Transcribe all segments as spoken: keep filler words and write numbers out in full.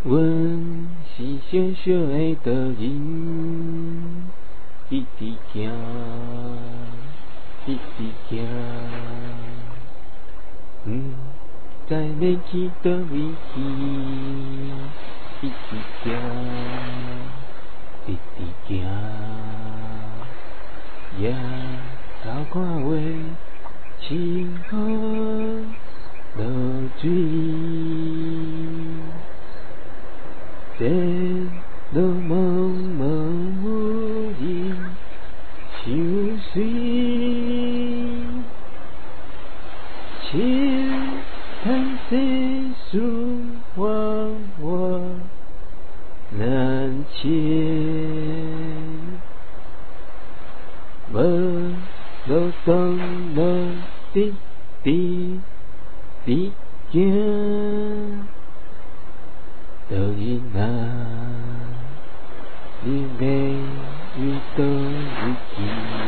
阮是小小的道人，一直行，一直行，嗯，知要去倒位去，一直行，一直行，也到看话，清风落水。天路茫茫无人相随，千叹世事往往难前，无路当路直直直行。道人啊，你要遇到日去。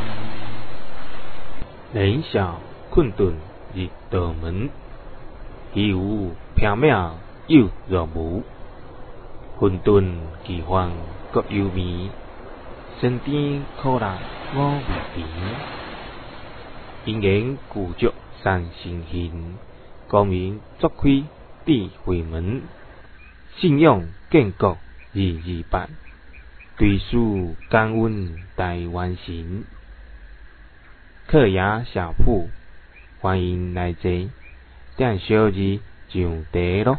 人小困顿入道门，其有缥缈又若无。混沌奇幻各幽迷，身边苦辣我未平。因缘故足三生行，光明作开智慧门。信仰建国日日办，对事感恩大完成。客雅小铺，欢迎来坐，点小字上茶咯。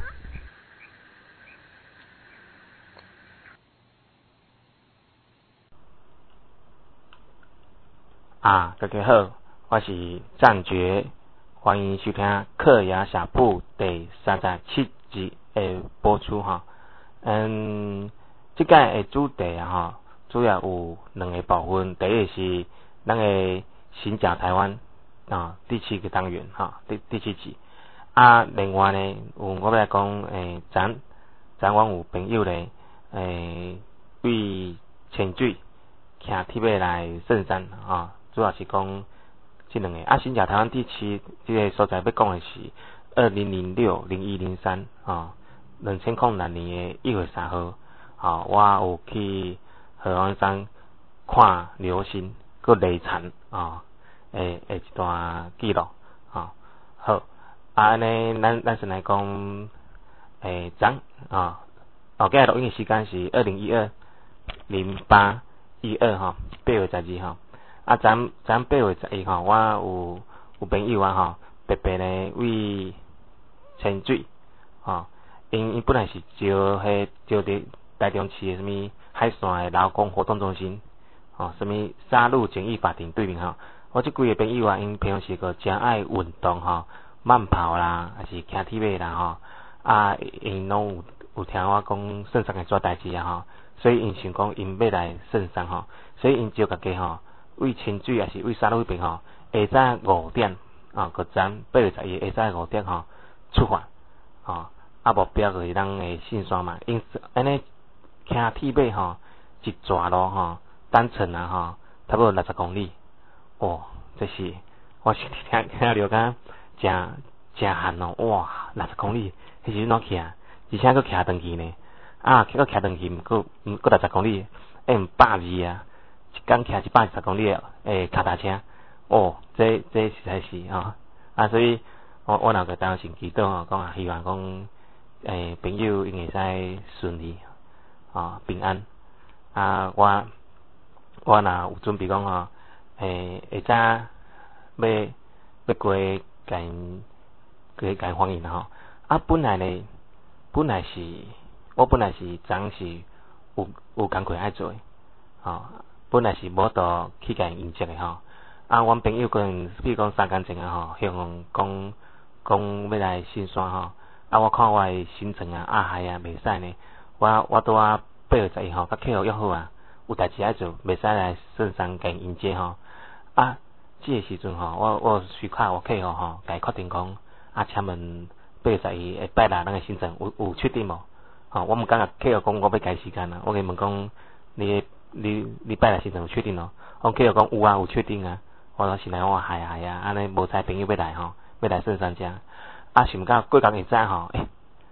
啊，大家好，我是赞觉，欢迎收听客雅小铺第三十七集的播出哈。嗯，这届的主题啊哈，主要有两个部分，第一个是咱的行脚台湾啊，第七个单元哈，第第七集。啊，另外呢，有我要来讲诶，咱咱阮有朋友咧，诶，为潜水骑铁马来圣山啊，主要是讲这两个。啊，行脚台湾第七这个所在要讲的是二零零六、零一、零三啊。两千零六年的一月三号，啊，我有去合欢山看流星，佮雷惨啊，诶诶一段记录啊。好，啊安尼，咱咱先来讲，诶，咱啊，后今日录音的时间是二零一二零八一二哈，八月十二号。啊，咱咱八月十一号，我有有朋友啊哈，特别呢为潜水啊。因因本来是招迄招伫台中市诶什物海线诶劳工活动中心，吼、哦，什物沙鹿简易法庭对面吼。我即几个朋友啊，因平常时个诚爱运动吼，慢跑啦，还是骑铁马啦吼，啊，因拢有有听我讲圣山诶做代志啊吼，所以因想讲因要来圣山吼，所以因招家己吼，为清水还是为沙鹿迄边吼，下早五点啊，个站八月十一下早五点吼出发，吼。啊，目标就是咱诶信山嘛，因安尼骑铁马吼，一抓路吼，单程啊吼，差不多六十公里。哦，这是我是听听了甲真真寒哦，哇，六十公里，迄时阵怎骑啊？而且佫骑转去呢，啊，佫骑转去，毋过毋佫六十公里，诶，毋百二啊，一工骑一百二十公里诶，脚踏车，哦，这这实在是吼、哦，啊，所以我我若个当时祈祷吼，讲啊，希望讲。诶，朋友因会使顺利啊，平安啊！我我若有准备讲吼，诶，下早要要过甲因过甲因欢迎吼。啊，本来呢，本来是我本来是昨是有有工课爱做诶，吼，本来是无度去甲因应接诶吼。啊，阮朋友可能比如讲三工前啊吼，向讲讲要来新山吼。啊，我看我诶行程啊，啊系啊，袂使呢。我我拄啊八月十一号，甲客户约好啊，有代志爱做，袂使来圣山甲迎接吼。啊，即个时阵吼，我我随卡我客户吼，甲伊确定讲，啊，请问八月十一下拜六咱诶行程有有确定无？吼，我毋敢甲客户讲我要改时间啊，我甲伊问讲，你你你拜六行程有确定咯？我客户讲有啊，有确定啊。我说是来我系啊系啊，安尼无才朋友要来吼，要来圣山遮。啊，想到过工下早吼，诶、欸，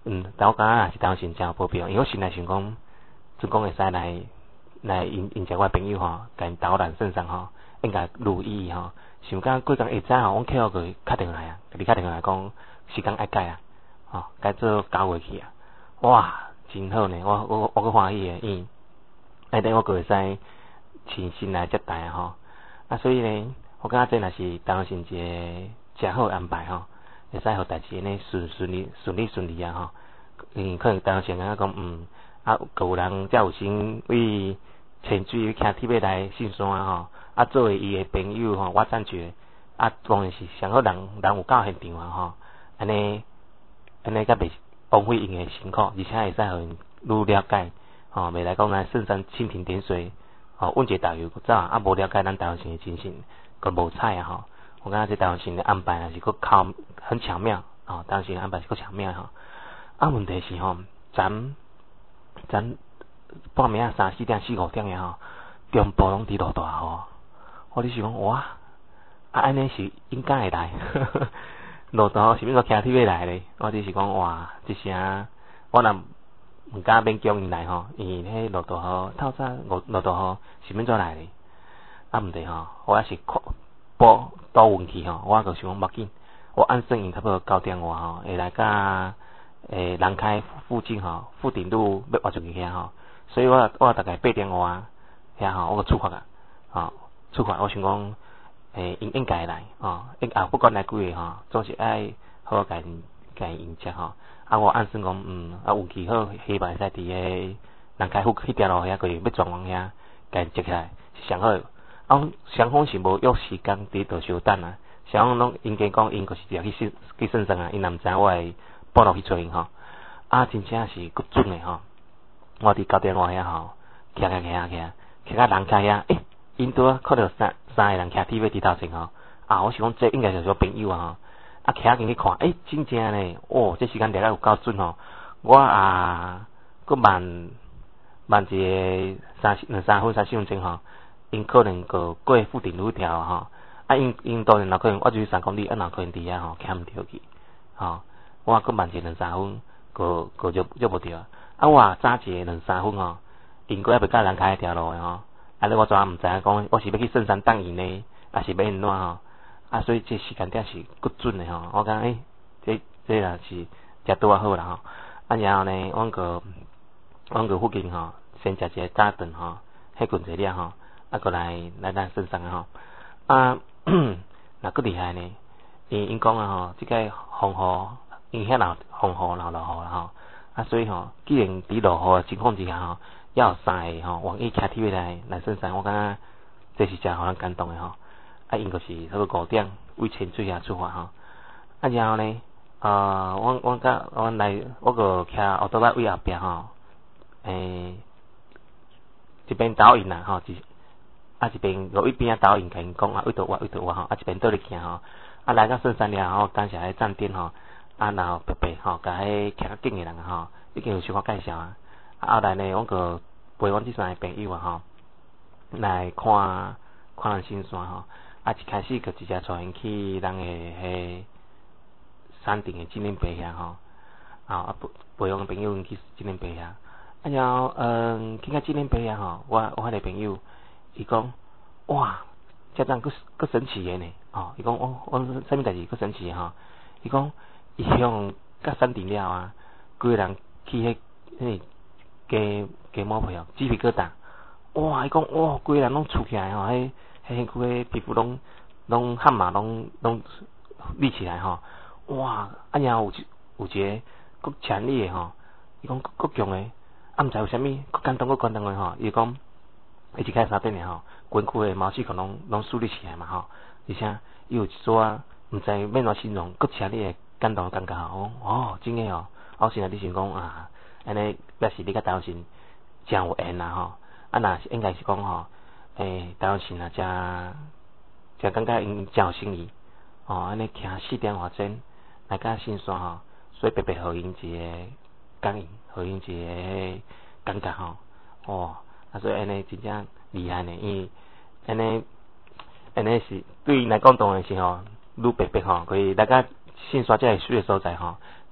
嗯，但我感觉也是当时真有保庇，因为我心内想讲，总讲会使来来迎迎接我朋友吼，甲因导览圣上吼，应该如意吼。想讲过工下早吼，阮客户佢敲电话来啊，你敲电话来讲时间爱改啊，吼、哦，改做九月去啊，哇，真好呢，我我我个欢喜诶，因内底我个会使亲身来接待啊吼，啊，所以呢，我感觉这若是当时一个真好安排吼。会使互代志安尼顺顺利顺利顺利啊吼，嗯，可能当时感觉讲嗯，啊，有人才有心为潜水骑铁马来信山吼，啊，作为伊诶朋友吼，我赞觉啊，当然是上好人人有到现场啊吼，安尼安尼才袂枉费因诶辛苦，而且会使互因愈了解吼，未来讲咱圣山蜻蜓点水，吼，阮一个导游早啊无了解咱台湾省诶精神，佮无彩啊吼。我感觉这台湾省的安排也是够巧，很巧妙哦。当时的安排是够巧妙吼。啊，问题是吼，咱咱半暝啊三四点四五点的吼，中部拢伫落大雨。我你是讲哇，啊安尼是应该会来，落大雨是要骑铁马来咧？我只是讲哇，一声我若毋敢勉强因来吼，因为迄落大雨透早落落大雨是免怎来咧？啊，问题吼，我也是看。报倒运气吼，我就想讲无紧，我按算因差不多九点外吼，会来甲诶南开附近吼，富顶路要挖出去遐吼，所以我我大概八点外遐吼，我就出发啊，吼出发，我想讲诶应应该来哦，应啊不管来几个吼，总是爱好甲因甲因迎接吼，啊我按算讲嗯啊运气好，希望会使伫个南开附迄条路遐个要转弯遐，甲因接起来是上好。啊，双方是无约时间伫度相等啊，双方拢应该讲因就是要去去去圣上啊，因若毋知我会报落去找因吼，啊真正是够准诶吼，我伫九点外遐吼，骑骑骑啊骑啊，骑到人开遐，诶，因拄啊看到三三个人骑铁马伫头前吼，啊我想讲这应该就是朋友啊吼，啊骑进去看，诶真正呢，哦这时间抓啊有够准吼，我啊佫慢慢一个三两三分三四分钟吼。因可能个过富顶路条吼，啊因因当然若可能我就是三公里，啊若可能伫遐吼，骑毋着去，吼，我佫慢一两三分，个个就就无着，啊我早一两三分吼，因佫还袂甲人开迄条路诶吼，啊你我怎毋知影讲我是要去圣山等因呢，啊是要安怎吼，啊所以这时间点是佫准诶吼，我讲诶，这这若是食拄啊好啦吼，啊然后呢，阮个阮个附近吼，先食一个早顿吼，迄困一了吼。啊，过来来咱身上吼，啊，若佫厉害呢？因因讲啊吼，即个风雨，因遐若风雨若落雨啦吼，啊，所以吼，既然伫落雨诶情况之下吼，要有三个吼，愿意骑铁马来来身上，我感觉这是真互人感动诶吼。啊，因就是差不多五点为清水遐出发吼，啊，然后呢，呃，阮阮甲阮来，我个骑奥多巴位后壁吼，诶，一边导引啦吼，一啊一边落一边啊导引甲因讲啊，位倒我位倒我吼，啊一边倒咧行吼，啊来到圣山了吼，感谢迄站点吼，啊然后白白吼，甲迄骑较紧诶人吼，已经有小可介绍啊，啊后来呢，阮个陪阮即三个朋友啊吼，来看看咱新山吼，啊一开始就直接带因去咱诶迄山顶诶纪念碑遐吼，啊陪陪阮朋友去纪念碑遐，啊然后嗯去到纪念碑遐吼，我我迄个朋友。伊讲哇，遮阵佫佫神奇诶呢，吼！伊讲我我啥物代志佫神奇吼？伊讲伊向甲山顶了啊，规个人去迄迄加加毛皮哦，鸡皮疙瘩。哇！伊讲哇，规个人拢蹙起来吼，迄迄身躯诶皮肤拢拢汗毛拢拢立起来吼。哇！啊然后有有一个佫强烈诶吼，伊讲佫强诶，啊毋知有啥物佫感动佫感动诶吼，伊讲。伊一开三点呢吼，身躯诶毛细孔拢拢竖立起来嘛吼，而且伊有一撮啊，毋知要怎形容，佫强烈诶感动感觉吼，哦，真诶哦，我现在你想讲啊，安尼表示你甲台湾神真有缘啦吼，啊若是应该是讲吼，诶，台湾神啊，真真感觉因真有诚意，哦，安尼行四点外钟来甲新山吼，所以白白互因一个感应，互因一个感觉吼，哦。啊，所以安尼真正厉害呢，因为安尼安尼是对因来讲当然是吼，愈白白吼，可以大家信山遮个水诶所在吼，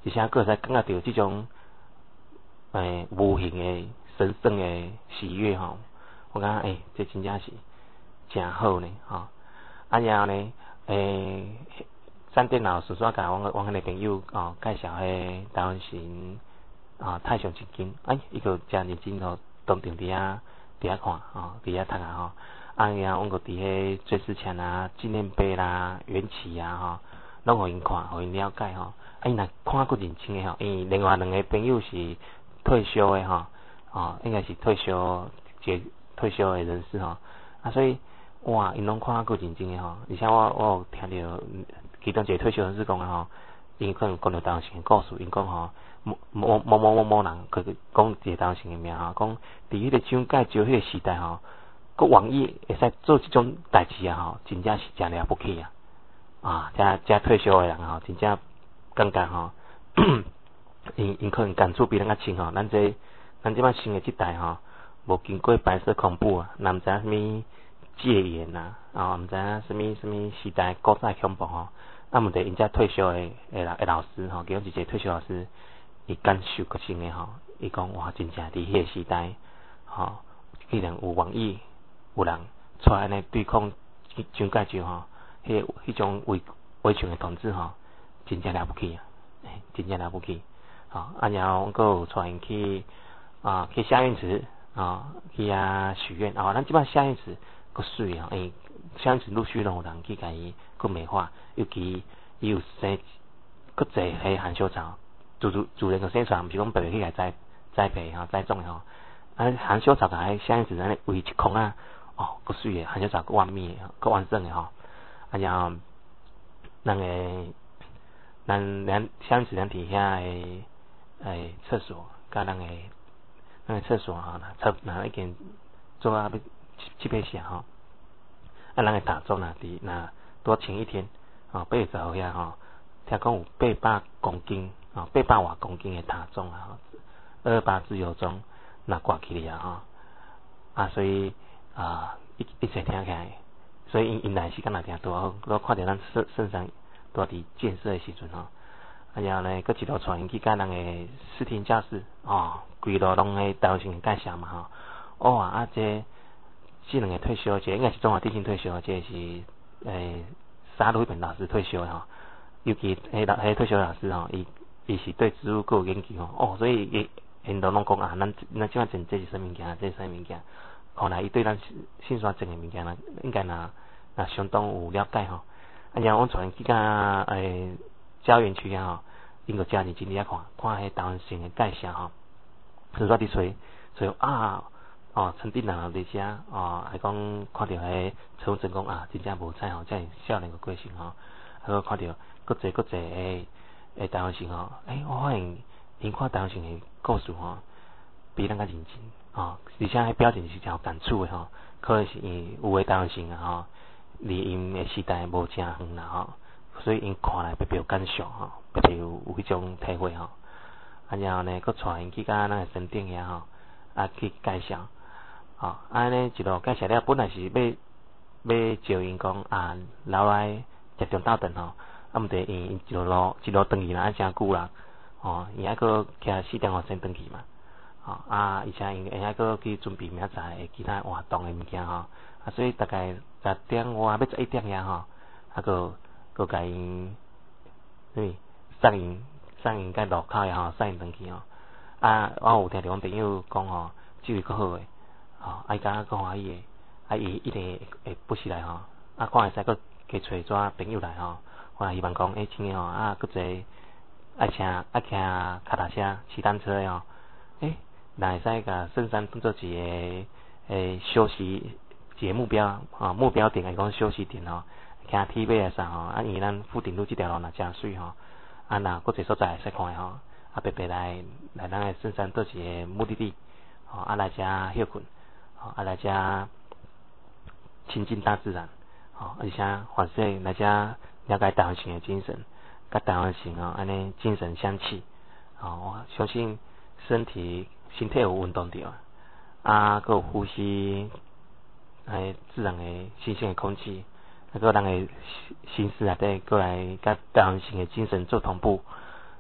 而且佫会使感觉到即种诶无形诶神圣诶喜悦吼，我感觉诶，这真正是真好呢吼。啊然后呢，诶，闪电老师说甲阮阮迄个朋友哦介绍迄台湾神啊太上真经，哎，伊个真认真吼，当场伫遐伫遐看吼，伫遐读啊吼。啊然后阮个伫迄追思墙啊、纪念碑啦、缘起啊吼，拢互因看，互因了解吼。啊，伊若看够认真诶吼，因另外两个朋友是退休诶吼，哦，应该是退休即退休诶人士吼。啊，所以哇，因拢看够认真诶吼，而且我我有听着其中一个退休人士讲诶吼，因可能讲着台湾神诶故事，因讲吼。某某某某某人，佢讲一个台湾神诶名吼，讲伫迄个蒋介石迄个时代吼，个王爷会使做即种代志啊吼，真正是真了不起啊！啊，遮遮退休诶人吼，真正感觉吼，因因可能感触比咱较深吼，咱这咱即摆新诶即代吼，无经过白色恐怖啊，若毋知影什物戒严啊，啊，毋知影什物什物时代古早恐怖吼，啊，毋得因遮退休诶诶老诶老师吼，其中一个退休老师。伊感受较深诶吼，伊讲哇，真正伫迄个时代，吼，既然有王爷，有人出来安尼对抗蒋介石吼，迄迄种威威权诶统治吼，真正了不起啊，真正了不起。吼，啊然后佫有带因去啊去夏运池啊去遐许愿，啊，咱即摆夏运池佫水吼，因夏运池陆续拢有人去甲伊佫美化，尤其伊有生佫济迄含羞草。自自自然个生出来，毋是讲白白去来栽栽培吼、栽种吼。啊，含羞草甲迄夏天时安尼围一空啊，哦，够水诶，含羞草够完美诶，够完整诶吼。啊，然后咱诶，咱咱夏天时咱伫遐诶诶厕所，甲咱诶咱诶厕所吼，厕若已经做啊要七八下吼。啊，咱诶打钟若伫若多前一天，哦，八月十号遐吼，听讲有八百公斤。啊，八百外公斤诶塔钟啊，二二八自由钟，那挂起嚟啊吼，啊，所以啊，一一切听起来，所以因因来时间也听多好，我看着咱圣圣山多伫建设诶时阵吼，啊，然后呢，佫一路带因去甲咱诶视听教室，哦，规路拢诶台湾神介绍嘛吼，哦啊，这即两个退休，这应该是中华电信退休，这是诶沙鹿迄边老师退休吼，尤其迄老迄退休老师吼，伊。伊是对植物够有研究吼，哦，所以伊因都拢讲啊，咱咱即摆种这是啥物件，这是啥物件，看来伊对咱信山种诶物件，应该若若相当有了解吼。啊，然后阮带因去甲诶郊园区啊吼，因个家认真伫遐看，看迄台湾神诶介绍吼，所以我伫找找啊，哦，陈定南伫遮哦，还讲看到迄陈文成讲啊，真正无彩吼，遮少年个过程吼，还佫看到佫济佫济诶。诶，台湾神吼，诶，我发现因看台湾神诶故事吼，比咱较认真吼，而且迄表情是真有感触诶吼，可能是因有诶台湾神啊吼，离因诶时代无正远啦吼，所以因看来特别有感受吼，特别有有迄种体会吼。啊，然后呢，佫带因去甲咱诶神殿遐吼，啊去介绍，吼，安尼一路介绍了，本来是要要招因讲啊留来食中昼顿吼。啊，毋得因一路一路转去啦，啊，诚久啦，哦，伊还佫徛四点外先转去嘛，哦，啊，而且因会还佫去准备明仔载诶其他活动诶物件吼，啊，所以大概十点外要十一点遐吼，啊，佫佫甲因，对，送因送因甲路口遐吼，送因转去吼，啊，我有听着阮朋友讲吼，即位佫好诶，吼，啊，伊敢佫欢喜诶，啊，伊一定会不时来吼，啊，看会使佫加找遮朋友来吼。我希望讲，诶，像诶吼，啊，佫济爱骑爱骑脚踏车、骑单车诶吼，诶，若会使甲圣山当做一个诶休息一个目标吼，目标点来讲休息点吼，骑铁马诶啥吼，啊，因为咱富顶路即条路若诚水吼，啊，若佫济所在会使看诶吼，啊，白白来来咱诶圣山做一个目的地，吼，啊，来遮休困，吼，啊，来遮亲近大自然，吼，而且反正来遮。了解台湾神的精神，甲台湾神哦，安尼精神相契，哦，我相信身体身体有运动着，啊，佮有呼吸，诶，自然的新鲜的空气，啊，佮咱的心思内底，佮来甲台湾神的精神做同步，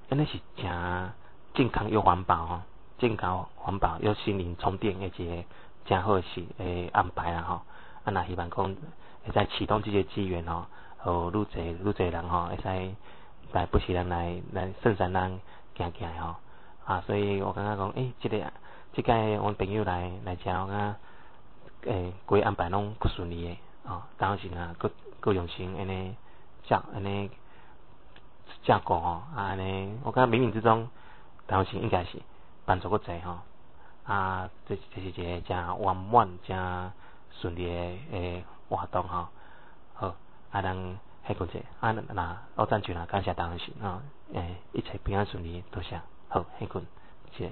安尼是诚健康又环保吼，健康环保又心灵充电的一个诚好是诶安排啦吼。啊，那希望讲会使启动这些资源吼，互愈侪愈侪人吼会使来不时咱来来圣山咱行行吼。啊，所以我感觉讲，诶、欸，即、这个即届阮朋友来来遮，我感觉诶规安排拢够顺利诶，哦，当时啊，够够用心安尼照安尼照顾吼，啊安尼，我感觉冥冥之中，当时应该是帮助够侪吼，啊，这这是一个诚圆满、诚顺利诶诶活动吼，好，啊咱下个者，啊那我赞助啦，感谢当时吼，诶，一切平安顺利，多谢。好，很困，谢谢。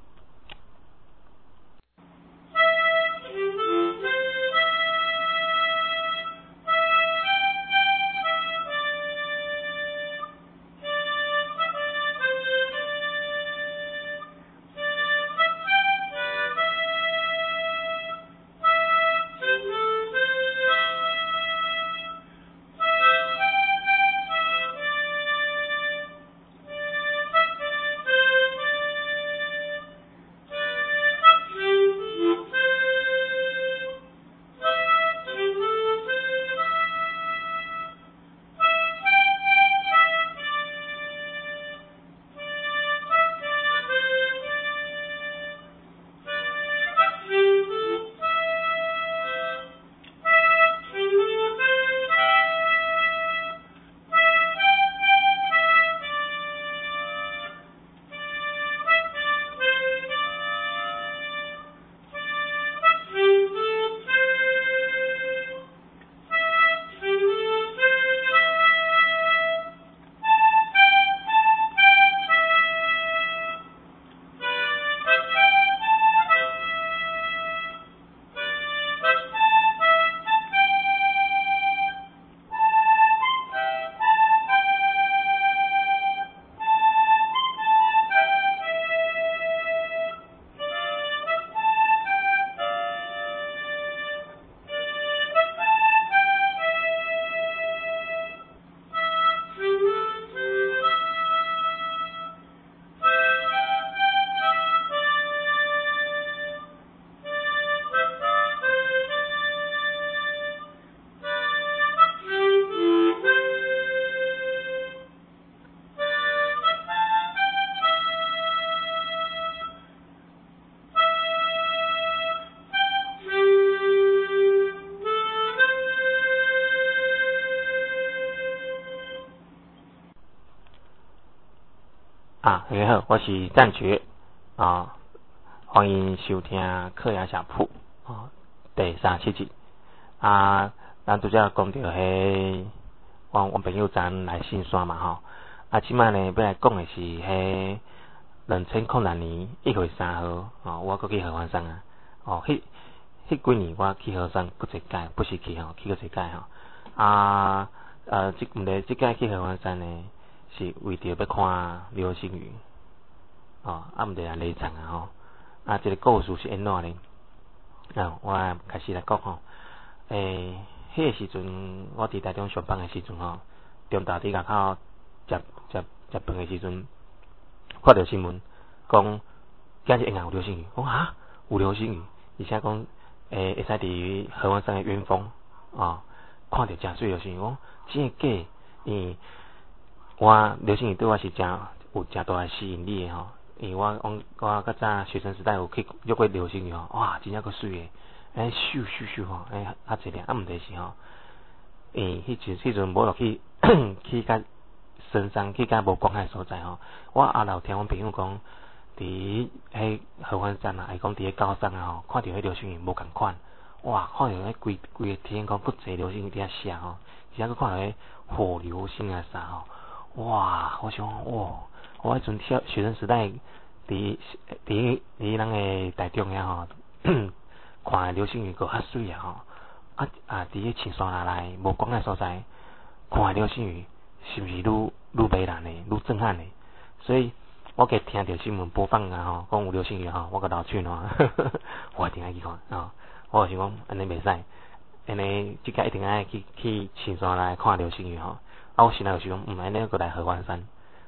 啊，大家好，我是赞觉啊，欢迎收听客家小铺啊第三十七集啊，咱拄则讲到迄，我我朋友咱来信山嘛吼，啊，即摆呢要来讲的是迄两千零六年一月三号哦，我搁去合欢山啊，哦，迄迄几年我去合欢山搁一届，不是去吼，去过一届吼，啊呃，即毋过即届去合欢山呢。是为着要看流星雨，哦，啊，毋得来雷场啊吼，啊，这个故事是安怎呢？啊，我开始来讲吼，诶，迄个时阵，我伫台中上班的时阵吼，中昼伫外口食食食饭的时阵，看到新闻讲，今日会有流星雨，讲哈有流星雨，而且讲诶会使伫合欢山的远峰哦，看到真水流星雨，讲真假？因我流星雨对我是真有真大的吸引力吼，因为我我我较早学生时代有去约过流星雨吼，哇，真正个水诶，哎咻咻咻吼，哎啊一亮，啊毋得是吼，诶，迄阵迄阵无落去去甲深山去甲无光害所在吼，我后来有听阮朋友讲，伫迄合欢山啊，伊讲伫迄高山啊吼，看到迄流星雨无共款，哇，看到迄规规个天空，佫侪流星雨伫遐射吼，而且佫看到迄火流星啊啥吼。哇！我想哇，我迄阵小学生时代，伫伫伫咱个台中遐吼，看流星雨个较水啊吼，啊啊！伫迄青山内无光的所在，看流星雨是毋是愈愈迷人嘞，愈震撼嘞？所以我计听着新闻播放啊吼，讲有流星雨吼，我个流喙喏，我一定爱去看啊！我想讲安尼袂使，安尼即个一定爱去去青山内看流星雨吼。啊，我心内有想，嗯，安尼个来合欢山，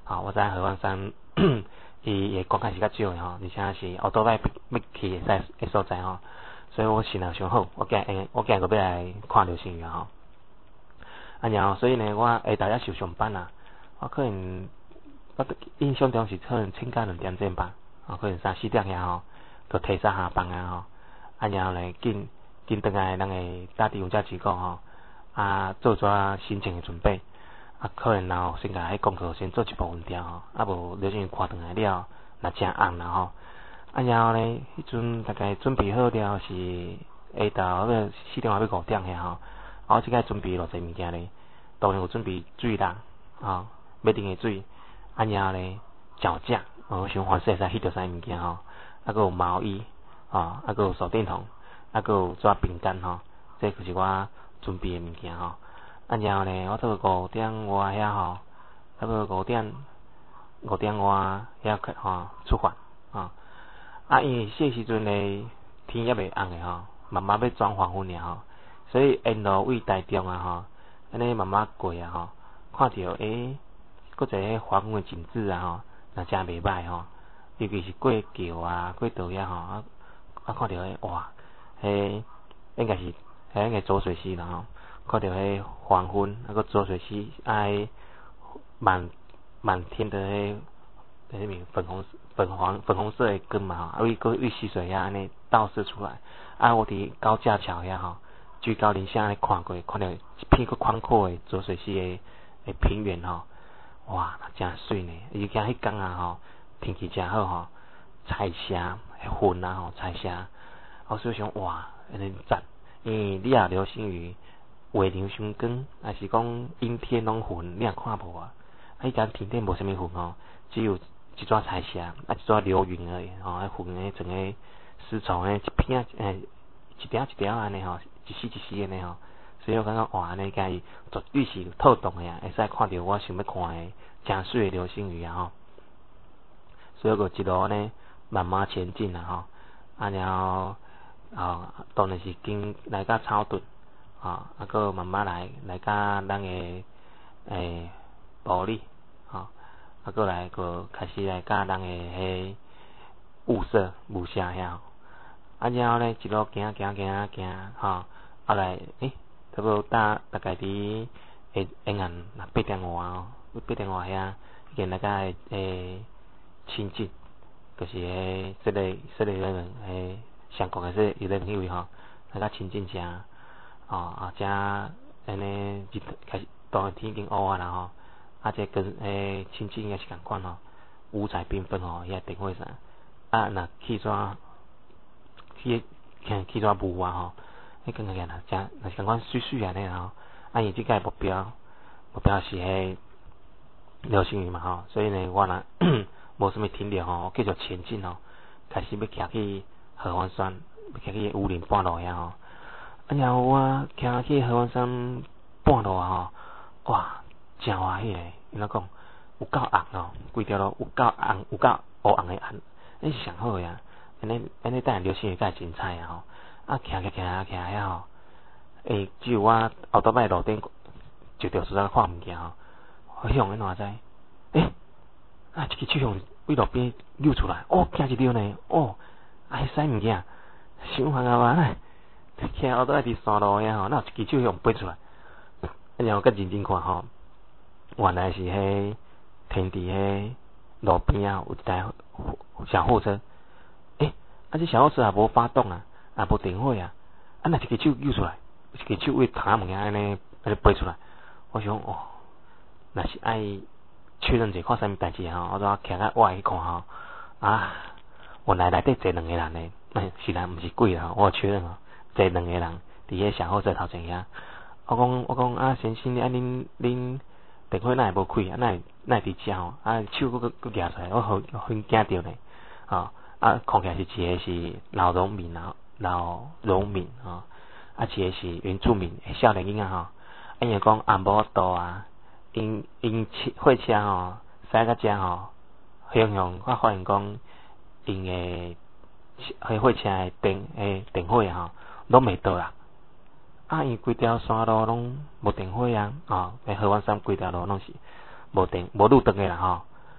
吼，我知合欢山伊诶观看是较少诶吼，而且是后倒摆要去诶诶所在吼，所以我心情上好，我今日我今日要来看流星雨吼。啊，然后所以呢，我下昼也是上班啊，我可能我印象中是可能请假两点钟吧，啊，可能三四点遐吼，就提早下班啊吼，啊，然后呢，紧紧转来咱诶大地有遮机构吼，啊，做抓心情诶准备，啊，可能然后先甲迄功课先做一部分掉吼，啊无流星雨看转来了，若真红啦吼，啊，然后呢，迄阵大概准备好了是下昼要四点还要五点遐吼。我即个准备偌济物件咧，当然有准备水啦，吼，要啉诶水，啊然后咧脚架，哦，想看说会使翕着啥物件吼，啊，佮有毛衣，吼，啊，佮有手电筒，啊，佮有纸饼干吼，这就是我准备诶物件吼。啊然后咧，我到五点外遐吼，差不多五点五点外遐吼出发，吼，啊因为这时阵咧天还未红诶吼，慢慢要转黄昏尔吼。所以沿路为台中啊吼，安尼慢慢过啊吼，看到诶，搁一个黄昏诶景致啊吼，那真袂歹吼。尤其是过桥啊，过道遐吼，啊啊看到迄哇，迄应该是迄应该浊水溪啦吼，看到迄黄昏，啊个浊水溪哎满满天的迄迄面粉红粉黄粉红色诶光嘛吼，啊为个为溪水遐安尼倒射出来，啊我伫高架桥遐吼。居高临下咧看过，看到一片个宽阔诶浊水溪诶诶平原吼，哇，真水呢！而且迄天啊吼，天气真好吼，彩霞、云啊吼，彩霞，我所以想哇，安尼赞。因为你啊流星雨，月亮伤光，还是讲阴天拢云，你也看无啊。啊，迄间天顶无啥物云吼，只有一撮彩霞，啊一撮流云而已吼，啊云诶整个丝绸诶一片诶一条一条安尼吼。一丝一丝安尼吼，所以我感觉哇，安尼家己绝对是透动诶啊，会使看到我想要看诶真水诶流星雨啊吼。所以个一路呢慢慢前进啦吼，啊然后啊当然是经来到草屯，啊啊个慢慢来来到咱诶诶埔里，吼，啊个来个开始来到咱诶迄雾社雾社遐，啊然后呢一路行行行行吼。后来诶，差不多大大概伫下沿岸八点外哦，八点外遐，已经来到诶清境，就是迄说个说个迄个诶上国诶说有咧迄位吼，来到清境遮，哦啊遮安尼日开始当然天已经乌啊啦吼，啊这跟诶清境也是共款吼，五彩缤纷吼，遐灯火啥，啊若去煞去去煞雾啊吼。迄感觉啦，真若是感觉水水安尼吼，啊伊即个目标目标是迄流星雨嘛吼，所以呢，我若无啥物停留吼，继续前进吼，开始要行去合欢山，要行去武林半路遐吼，啊然后我行去合欢山半路啊吼，哇，真欢喜诶，安怎讲有够红哦，规条路有够红，有够乌红诶红，迄是上好诶啊，安尼安尼等流星雨才会精彩啊吼。啊，行行行行遐吼，诶，只有我后倒摆路顶就着出来看物件吼，我向迄哪知？诶，啊，一支手向为路边溜出来，哦，惊一溜呢，哦，啊，迄使物件，想行啊嘛嘞，徛后倒摆伫山路遐吼，哪有一支手向飞出来？啊，然后较认真看吼，原来是迄天伫迄路边啊有一台小货车，诶，啊，这小货车也无发动啊。啊，无电火啊！啊，若一支手揪出来，一支手为头物件安尼安尼飞出来，我想哦，若是爱确认者看啥物代志吼，我怎徛较歪去看吼，啊，原来内底坐两个人呢，哎，是人毋是鬼啦，我确认吼，坐两个人伫迄小火车头前遐，我讲我讲啊，先生，啊恁恁电火哪会无开啊？哪会哪会伫遮吼？啊，手佫佫佫举出来，我好好惊着呢，吼，啊，看起来是一个是老农民啊。老农民吼，啊，一个是原住民诶少年囡仔吼，啊，因讲阿无多啊，因因车火车吼驶到遮吼，向向我发现讲因诶迄火车诶电诶电火啊吼，拢未倒啦，啊，因规条山路拢无电火啊，吼，迄合欢山规条路拢是无电无路灯诶啦吼，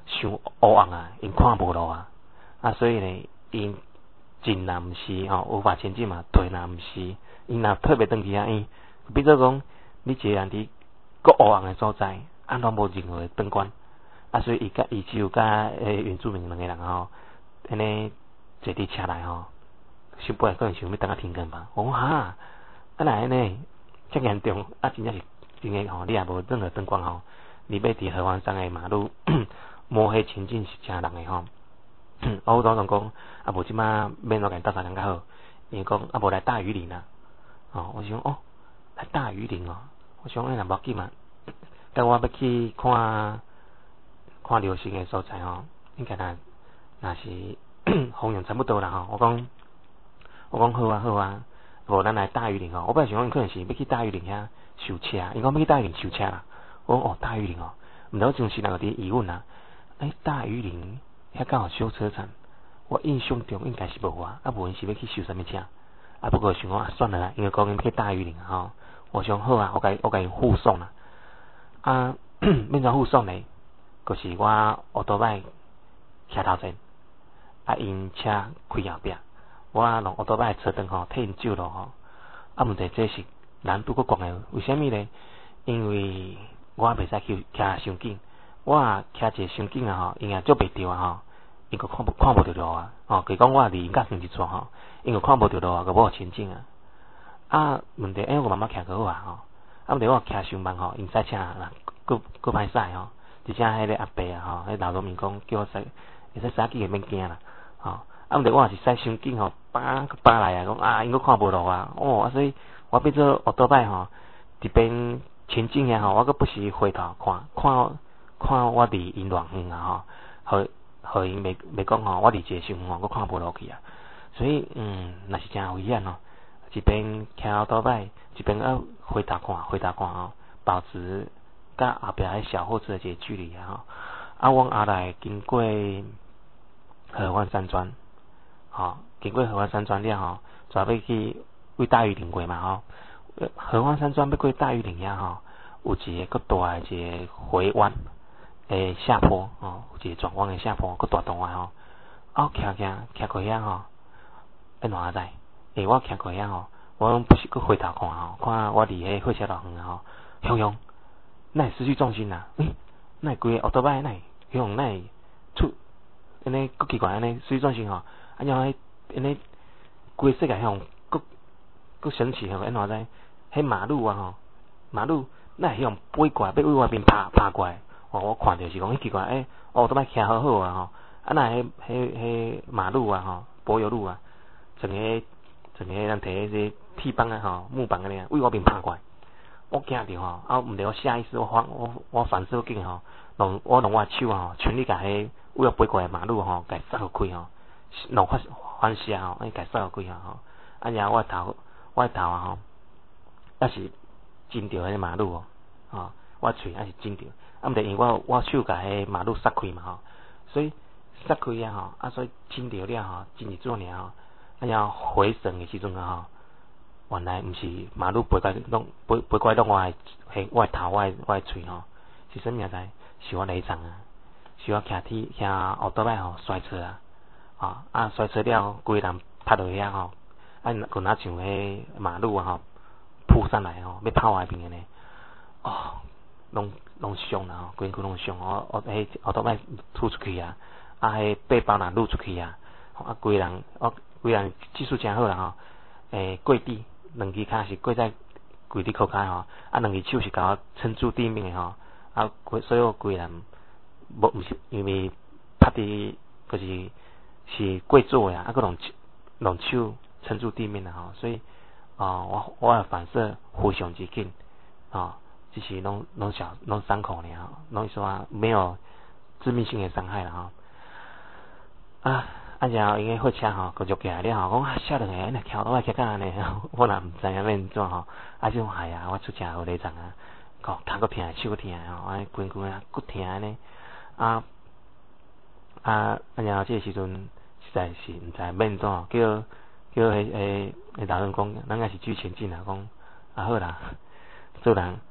伤乌暗啊，因看无路啊，啊，所以呢，因进也毋是吼，无法前进嘛，退也毋是，因若特别登去啊，因比如讲你一个人伫个乌暗的所在，啊，拢无任何的灯光，啊，所以伊甲伊只有甲诶原住民两个人吼，安尼坐伫车内吼，想本来可能想要等下停更吧，我讲哈，啊来安尼，遮严重，啊，真正是真诶吼，你也无任何灯光吼，你要伫合欢山诶马路摸黑前进是真人诶吼。我当时讲，啊无即马免我甲因搭三人较好，因为讲啊无来大屿林啊，哦，我想哦来大屿林哦，我想诶若无要紧嘛，等我要去看看流星诶所在吼，应该若若是风向差不多啦吼，我讲我讲好啊好啊，无咱来大屿林哦，我本来想讲可能是要去大屿林遐收车，因讲要去大屿林收车啦，我讲哦大屿林哦，毋知我真是人有啲疑问啦，诶大屿林。遐刚好修车厂，我印象中应该是无啊，啊无因是要去修什么车，啊不过想讲啊算了啦，因为讲因要去大屿林啊吼，我想好啊，我甲我甲因护送啦，啊免怎护送呢？就是我奥多摆徛头前，啊因车开后壁，我用奥多摆车灯吼替因照路吼，啊问题这是难度佫悬诶，为虾米呢？因为我袂使去徛伤紧。我啊，徛一个伤紧啊吼，因也做袂着啊吼，因个看不看无着路啊，吼，佮讲我离因较远一撮吼，因个看无着路啊，佮无前进啊。啊，问题哎，我慢慢徛个好啊吼，啊问题我徛伤慢吼，因赛车啦，佮佮歹驶吼，而且迄个阿伯啊吼，迄老农民讲叫我驶，会使驶紧个免惊啦，吼，啊问题我也是驶伤紧吼，扒佮扒来啊，讲啊，因个看无路啊，哦，啊所以我变做奥多摆吼，伫边前进啊吼，我佮不时回头看看。看我离因偌远啊吼，互互因袂袂讲吼，我离一个伤远，我看无落去啊。所以嗯，若是真危险哦。一边徛奥多摆，一边要回头看，回头看吼，保持甲后壁迄小货车一个距离啊吼。啊，往后来经过合欢山庄，吼，经过合欢山庄了吼，就要去为大屿林过嘛吼。合欢山庄要过大屿林遐吼，有一个较大的一个回弯。诶，下坡哦，有一个转弯诶下坡，佮大洞啊吼，啊，徛徛徛过遐吼，要哪在？诶，我徛过遐吼，我不是佮回头看吼，看我离迄火车路远吼，雄雄，那会失去重心啦？诶，那会规个奥多摆那会雄那会出，安尼佮奇怪安尼失去重心吼，啊然后迄安尼规个世界向佮佮神奇吼，安哪在？迄马路啊吼，马路那会向飞过来，要往外边爬爬过来。哦，我看着是讲，迄奇怪，诶、欸，哦，都摆徛好好啊吼，啊那迄迄迄马路啊吼，柏油路啊，整个整个咱摕迄个铁棒啊吼，木棒安尼啊，为我边拍过来，我惊着吼，啊，毋对我下意识我反我我反射紧吼，用我用我手啊吼，全力甲迄为我飞过来马路吼，甲塞互开吼，弄发反射吼，甲塞互开吼，啊然后我头我头啊吼，也是亲着迄马路哦，吼，我喙也是亲着。啊，毋得因为我我手甲迄马路塞开嘛吼，所以塞开啊吼，啊所以亲着了吼，亲一做尔吼，啊然后回神的时阵啊吼，原来毋是马路飞过来弄飞飞过来弄我的迄我的头我的我的喙吼，是啥物啊？知？是我内脏啊，是我徛铁徛奥多摆吼摔车啊，吼啊摔车了，规个人趴落遐吼，啊佮若像迄马路啊吼扑上来吼，要拍我边个呢？哦。拢拢伤啦吼，规身躯拢伤，我我迄奥多摆吐出去啊，啊迄背包若撸出去啊，啊规人我规人技术真好啦吼，诶跪地，两只骹是跪在跪伫裤骹吼，啊两只手是甲我撑住地面诶吼，啊规所以我规人无毋是因为拍伫就是是跪坐呀，啊佮两两手撑住地面啦吼，所以啊、呃、我我诶反射非常之紧啊。只是拢拢小拢伤口尔，拢说啊没有致命性的伤害啦吼。啊，啊然后因个火车吼，佮入起来了吼，讲啊少两个安尼徛倒来徛到安尼，我若毋知影要安怎吼，啊种害啊，我出车祸内脏啊，讲头佮疼，手佮疼吼，安尼规规啊骨疼安尼，啊啊啊然后这个时阵实在是毋知免怎，叫叫迄迄迄老人讲，咱也是继续前进啦，讲啊好啦，做人。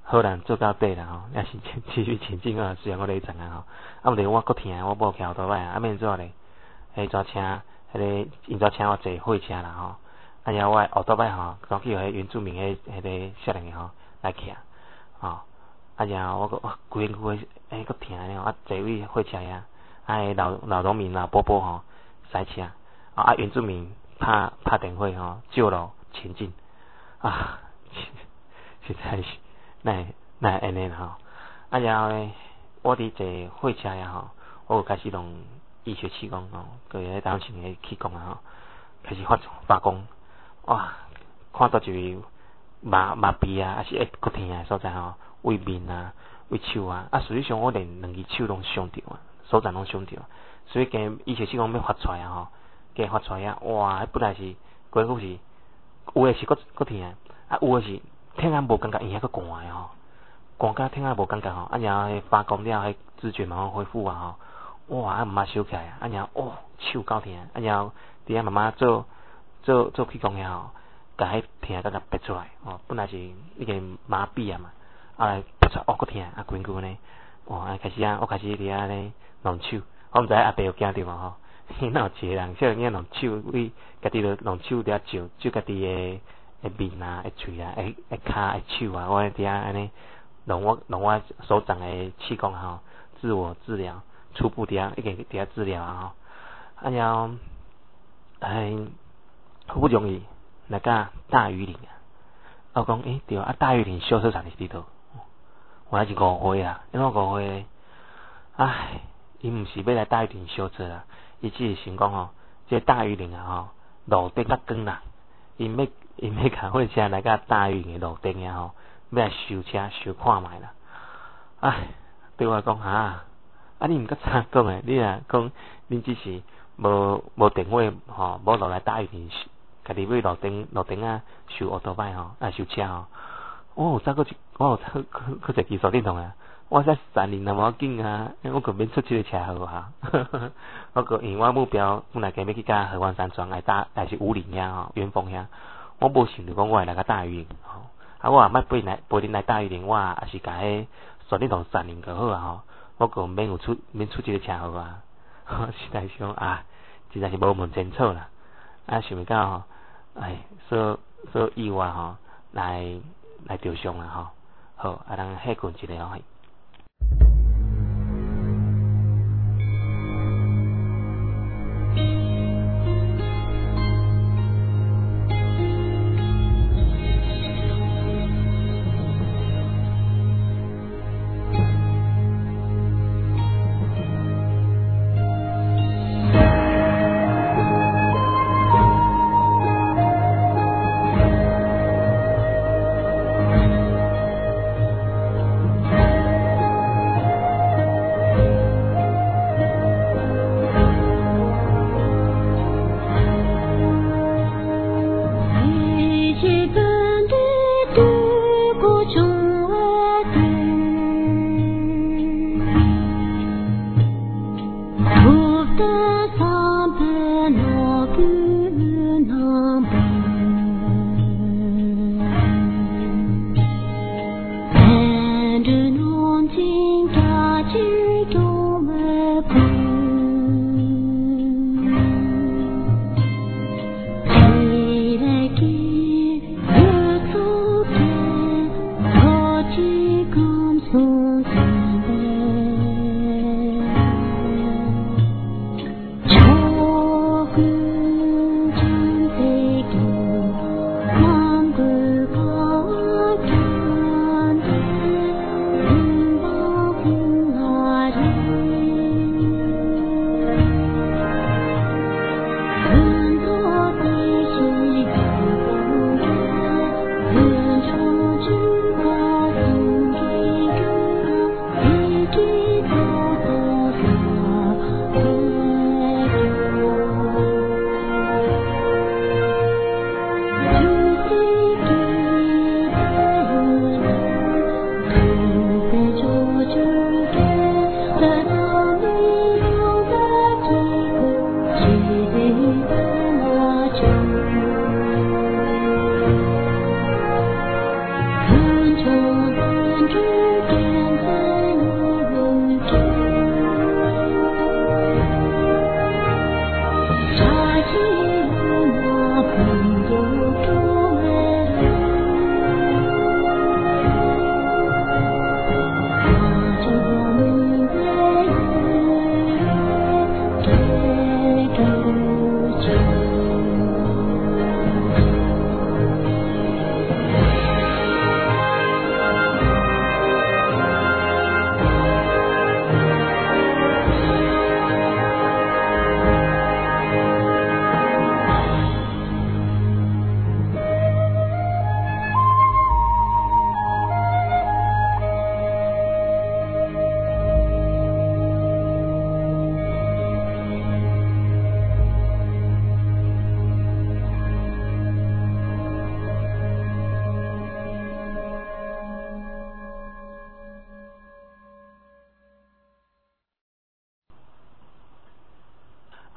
好人做到底啦吼，也是持续前进啊，虽然我咧知影吼，啊毋过我搁听我无桥倒来啊，啊免做咧，迄抓车，迄个因抓车我坐货车啦吼，啊然后我后倒摆吼，讲去迄原住民迄迄个少年个吼来骑，吼，啊然后我搁规身躯诶诶搁听咧，啊坐位货车遐，啊老老农民老伯伯吼塞车，啊原住民拍拍电话吼救路前进，啊实在是。那那安尼啦吼，啊然后咧，我伫坐火车呀吼，我有开始用医学气功吼，个迄当前诶气功啊吼，开始发发功，哇，看到一位麻麻痹啊，还是会骨疼诶所在吼，为面啊，为手啊，啊实际上我连两只手拢伤着啊，手指拢伤着，所以跟医学气功要发出来啊吼，加发出来啊，哇，本来是过骨是，有诶是骨骨疼，啊有诶是。听啊无感觉，伊遐个寒诶吼，寒甲听啊无感觉吼，啊然后迄发功了，迄知觉慢慢恢复啊吼，哇啊慢慢收起来，啊然后哦手够疼，啊然后伫遐慢慢做做做气功遐吼，甲迄疼甲甲拔出来，哦本来是已经麻痹啊嘛，啊来拔出来哦个疼，啊滚滚呢，哇开始啊我开始伫遐咧弄手，我毋知阿伯有惊着无吼，伊若有一个人小人弄手，为家己咧弄手伫遐照，照家己诶。会面啊，会喙啊，会会骹会手啊，我伫遐安尼，用我用我手掌诶气功吼，自我治疗，初步伫遐已经伫遐治疗啊吼，啊然后，哎，好不容易来到大屿岭啊，我讲诶对啊，大屿岭修车厂是伫倒，我还是误会啊，因为误会，唉，伊毋是要来大屿岭修车啦，伊只是想讲吼，这个大屿岭啊吼，路顶较光啦，伊要。因要甲火车来到大屿诶路顶呀吼，要来修车修看卖啦。唉，对我讲哈，啊你毋甲早讲诶，你若讲你只是无无电话吼，无落来大屿林，家己要路顶路顶啊修奥多摆吼，啊修车吼。我有早个一，我有早去去坐技术电动啊。我才三年啊，无要紧啊，我可免出这个车号啊。我个因为我目标本来计要去甲合欢山庄来打，还是五岭遐吼，远峰遐。我无想着讲我会来个大屿林，吼，啊我也莫陪来陪恁来大屿林，我也是甲迄选你同三年就好啊吼，我个免有出免出这个车号啊，实在想啊，实在是无问清楚啦，啊想袂到吼，哎，所所意外吼，来来着伤啦吼，好，啊人歇困一下吼。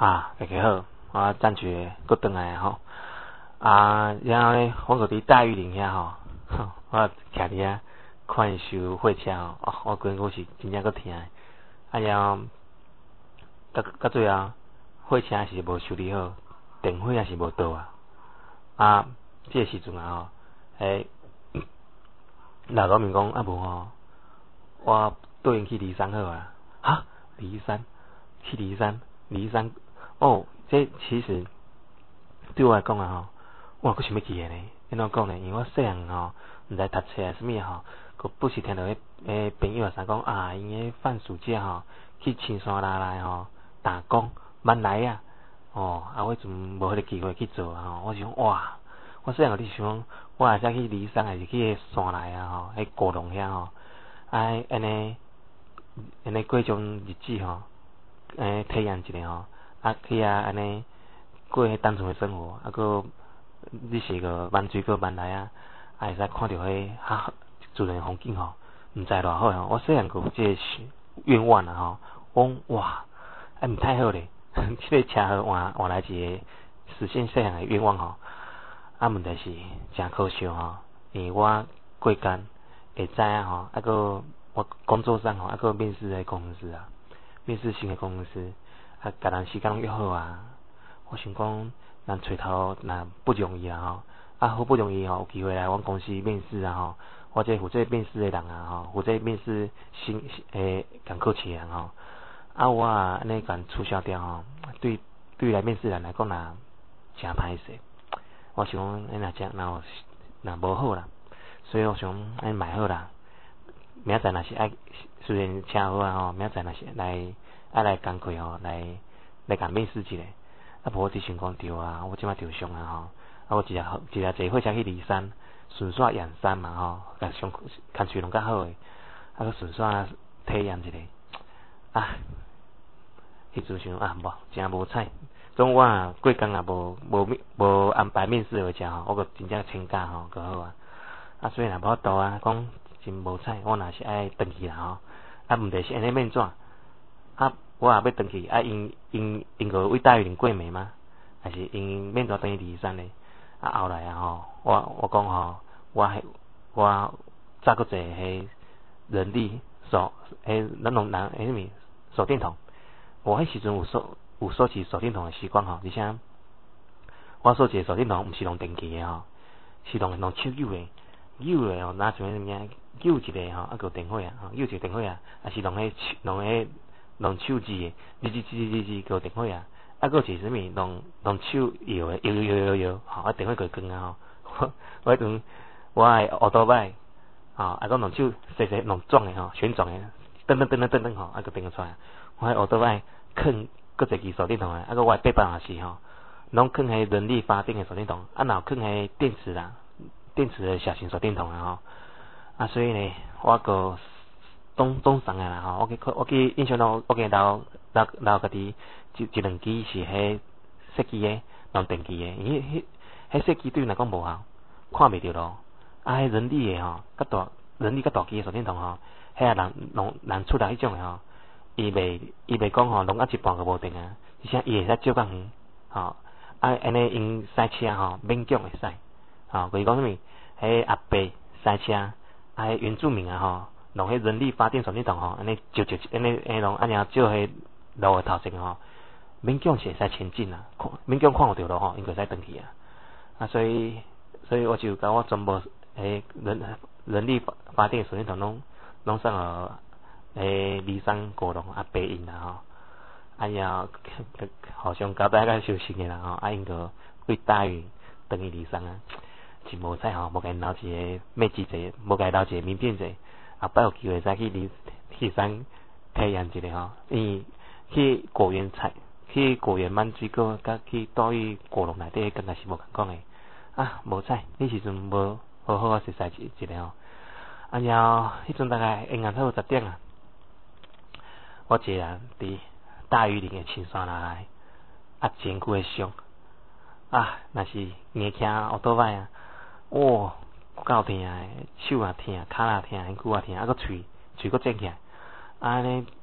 啊，大家好，我暂时搁转来吼。啊，然后咧，我搁伫大屿林遐吼，我徛伫遐看伊修火车吼，哦，我规个是真正搁疼诶。啊，然后到到最后，火车是无修理好，电火也是无倒啊。啊，这个时阵啊吼，诶，老农民讲啊无吼，我带因去骊山好啊。哈，骊山，去骊山，骊山。哦，这其实对我来讲啊吼，我阁想要去诶呢。安怎讲呢？因为我细汉吼，毋知读册啊，什物吼，阁不时听到迄诶朋友啊，啥讲啊，因诶放暑假吼，去青山拉来吼打工，万来啊。哦，啊，我阵无迄个机会去做啊吼，我想哇，我细汉伫想，我也使去骊山，还是去迄山内啊吼，迄古龙遐吼，啊，安尼安尼过种日子吼，诶，体验一下吼。啊，去啊，安尼过迄单纯诶生活，啊，搁你是个万水个万来啊，啊，会使看到迄哈自然风景吼，毋知偌好吼。我细汉个即个愿望啊吼，讲哇，啊，毋太好咧，即个车号换换来一个实现细汉诶愿望吼。啊，问题是真可惜吼，因为我过工会知影吼，啊，搁我工作上吼，啊，搁面试迄公司啊，面试新诶公司。啊，甲人时间约好啊，我想讲，咱找头若不容易啊吼，啊好不容易吼，有机会来阮公司面试啊吼，我这负责面试诶人啊吼，负责面试新诶工考试诶人吼，啊我啊安尼甲取消掉吼，对对来面试人来讲若诚歹势，我想讲，哎若真若若无好啦，所以我想哎买好啦，明仔载若是爱，虽然车好啊吼，明仔载若是来。爱来工课吼，来来甲面试一下。啊，无我只想讲对啊，我即摆着上啊吼，啊我一日一日坐火车去骊山，顺线阳山嘛吼，甲上看水拢较好诶，啊个顺线体验一下。啊，迄阵想啊无，真无彩。总我啊过工啊无无无安排面试诶车吼，我个真正请假吼，个好啊。啊，所以若无法度啊，讲真无彩，我若是爱转去啦吼。啊，问题是安尼免怎？啊，我也要转去，啊，因因因个为大屿林过暝吗？还是因免怎转去骊山呢？啊，后来啊吼，我我讲吼，我迄我早个坐迄人力手，迄咱拢人迄物手电筒，我迄时阵有手有收起手电筒诶习惯吼，而且我收起手电筒毋是用电器诶吼，是用用手扭诶，扭诶吼，拿像迄物件扭一个吼，啊个电火啊，扭一个电火啊，啊是用迄用迄。用手指诶，指指指指指个电火啊，啊个是啥物？用用手摇诶，摇摇摇摇摇，吼啊电火个光啊吼，我迄阵我诶奥多摆，吼啊个用手细细用转诶吼，旋转诶，噔噔噔噔噔噔吼，啊个电出来，我迄奥多摆放个一支手电筒诶，啊个我诶爸爸也是吼，拢放迄人力发电诶手电筒，啊若放迄电池啦，电池诶小型手电筒啊吼，啊所以呢，我个。东东送诶啦吼，我记我记印象中，我记留留留家己一一两支是迄设计诶，用电机诶，因为迄迄设计对来讲无效，看袂着咯。啊，迄人力诶吼，较大人力较大机诶手电筒吼，迄啊人弄人出来迄种诶吼，伊袂伊袂讲吼，弄啊一半个无电啊，而且伊会使照较远，吼啊安尼因赛车吼免奖会使，吼就是讲啥物，迄阿伯赛车，啊迄原住民啊吼。用迄人力发电手电筒吼，安尼照照安尼安弄安尼照迄路诶头前吼，免讲是会使前进啊，免讲看有着路吼，应该使转去啊。啊，所以所以我就甲我全部诶人人力发发电手电筒拢拢送互诶骊山古龙啊白印啦吼，啊然后互相交代较小心诶啦吼，啊因个为大屿转去骊山啊，真无彩吼，无甲因留一个面子者，无甲因留一个名片者。后摆有机会再去骊骊山体验一下吼，因为去果园采，去果园慢水果，甲去倒去果农内底，感觉是无共款诶。啊，无彩，迄时阵无好好啊熟悉一一下吼。啊，然后迄阵大概下暗差不多十点啊，我一个人伫大屿林诶青山内，啊，前久诶上，啊，若是硬骑奥多摆啊，哇！够疼诶，手也疼，骹也疼，身躯也疼，啊个喙喙佫肿起来，啊安尼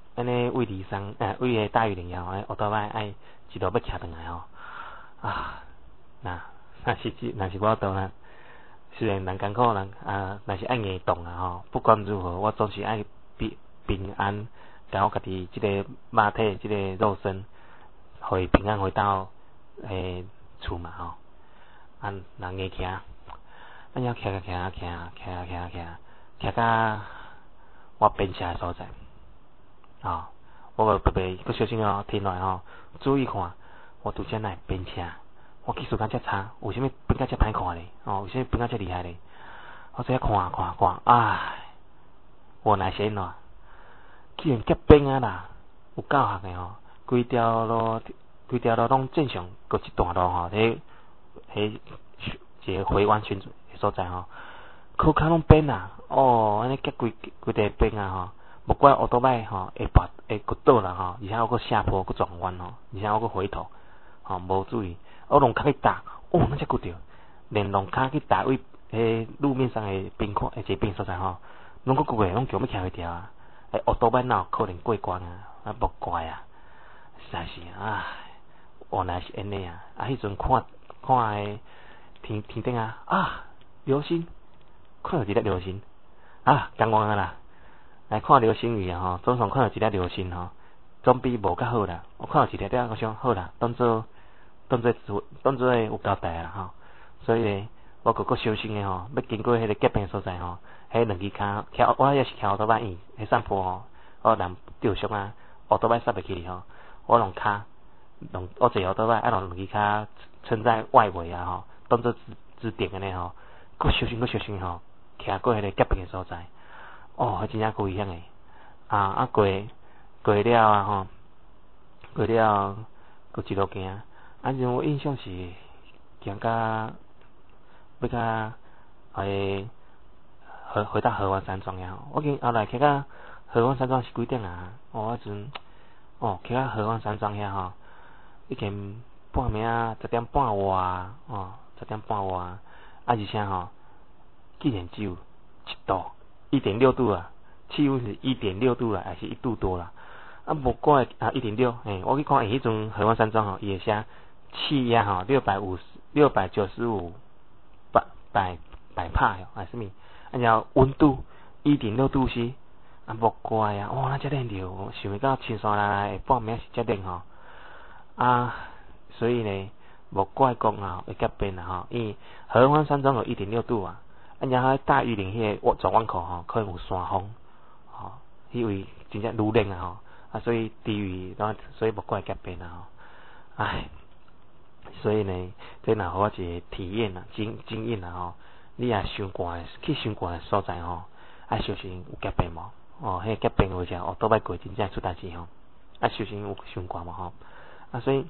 安尼为离山，诶，为个大雨林后，诶，奥多摆爱一路要骑转来吼，啊，那那是那是我倒啦。虽然人艰苦人啊，若是爱硬动啊吼，不管如何，我总是爱平平安，甲我家己即个肉体、即个肉身，互伊平安回到诶厝嘛吼。啊，人硬骑，啊，要骑骑骑骑骑骑骑骑到我变车诶所在，哦，我个特别搁小心哦，停落来吼，注意看，我拄则来变车。我技术敢遮差，为什么变甲遮歹看咧？哦，为什么变甲遮厉害咧？我这看看看，唉，我来先喏，既然结冰啊啦，有教学的吼，规条路，规条路拢正常，搁一段路吼，迄迄一个回弯旋所在吼，裤骹拢变啊，哦，安尼结规规地冰啊吼，无怪奥多摆吼会拔会骨倒啦吼，而且我搁下坡搁转弯吼，而且我搁回头，吼无注意。我龙骹去打，哦，那只骨着，连龙骹去打位，迄路面上的冰块，一个冰所在吼，拢个骨诶，拢叫要骑袂掉啊！诶，奥多班哪有可能过关啊？啊，无怪啊，实在是唉，原来是安尼啊！啊，迄阵看看诶天天顶啊，啊，流星，看到一粒流星，啊，感恩啊啦！来看流星雨啊吼，总算看到一粒流星吼，总比无较好啦。我看到一粒粒，我想好啦，当做。当做当做有交代啦吼，所以咧，我个个小心诶吼，要经过迄个结冰所在吼，迄两支骹徛，我也是徛奥多摆伊，迄山坡吼，我人吊伤啊，奥多摆刹袂起哩吼，我用骹，用我坐奥多摆，啊，用两支骹撑在外围啊吼，当做支支点安尼吼，个小心个小心吼，徛过迄个结冰诶所在，哦，迄真正危险诶，啊啊过过了啊吼，过了，搁一路行。啊，像我印象是行到要到诶回回到河湾山庄呀。我见后来骑到河湾山庄是几点啊？哦，迄阵哦，骑到河湾山庄遐吼，已经半暝啊，十点半外哦，十点半外啊，而且吼，竟然只有一度，一点六度啊，气温是一点六度啦，还是一度多啦？啊，无怪啊，一点六，诶，我去看伊迄阵河湾山庄吼，伊会写。气压哈六百五十六百九十五百百百帕哟，还是咪？然后温度一点六度 C， 啊无怪啊，哇，那遮冷着，想袂到青山内内半暝是遮冷吼，啊，所以呢，无怪讲啊会结冰啊吼，因为合欢山庄有一点六度啊，啊然后大玉林迄个转弯口吼，可能有山风，吼，迄位真正愈冷啊吼，啊所以低于，所以无怪结冰啊吼，唉。所以呢，这若互我一个体验啊，经经验啊吼，你也伤寒去伤寒的所在吼，爱小心有结冰无？哦，迄结冰有时哦，倒摆过真正出代志吼，爱小心有伤寒嘛吼。啊，所以，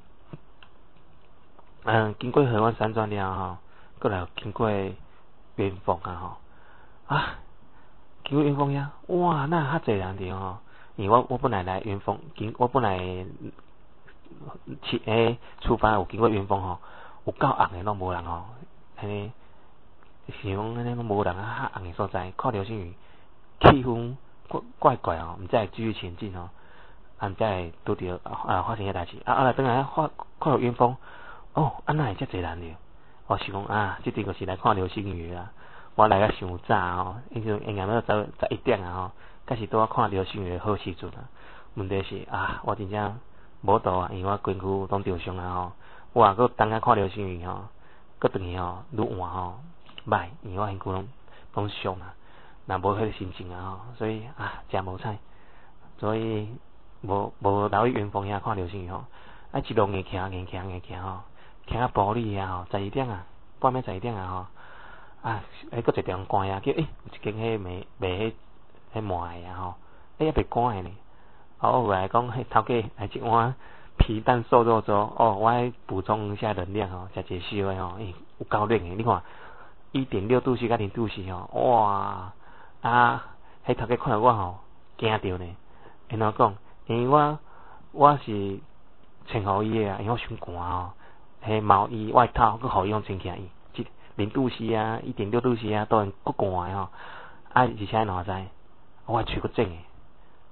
嗯，经过河湾山庄了吼，过来经过元丰啊吼，啊，经过元丰呀，哇，那较侪人着吼，因为我我本来来元丰，经我本来。去诶，出发有经过元丰吼，有够红诶，拢无人吼，安尼是讲安尼拢无人啊，较红诶所在，看流星雨，气氛怪怪怪哦，毋知会继续前进吼，啊，毋知会拄着啊发生遐代志，啊，后来等下发看到元丰，哦，啊哪会遮侪人着？我想讲啊，即阵就是来看流星雨啊，我来个伤早吼，迄阵应该要十十一点啊吼，才是拄啊看流星雨诶好时阵啊，问题是啊，我真正。无度啊，因为我身躯拢受伤啊吼，我啊搁等下看流星雨吼，搁转去吼愈晚吼，歹，因为我身躯拢拢伤啊，若无迄个心情啊吼，所以啊真无彩，所以无无留去元丰遐看流星雨吼，啊一路硬行硬行硬行吼，行到埔里啊吼，十二点啊，半暝十二点啊吼，啊迄搁一条关啊，叫诶有一间迄卖卖迄迄糜诶啊吼，诶也袂关诶呢。啊，我来讲，迄头家来一碗皮蛋瘦肉粥，哦，我爱补充一下能量吼，食一烧诶吼，诶，有够冷诶，你看一点六度 C 甲零度 C 吼，哇，啊，迄头家看到我吼，惊着呢，然后讲，因为我我是穿互伊诶啊，因为我伤寒吼，迄毛衣外套佮互伊用穿起来，即零度 C 啊，一点六度 C 啊，都很够寒诶吼，啊，而且哪知，我喙佫肿诶。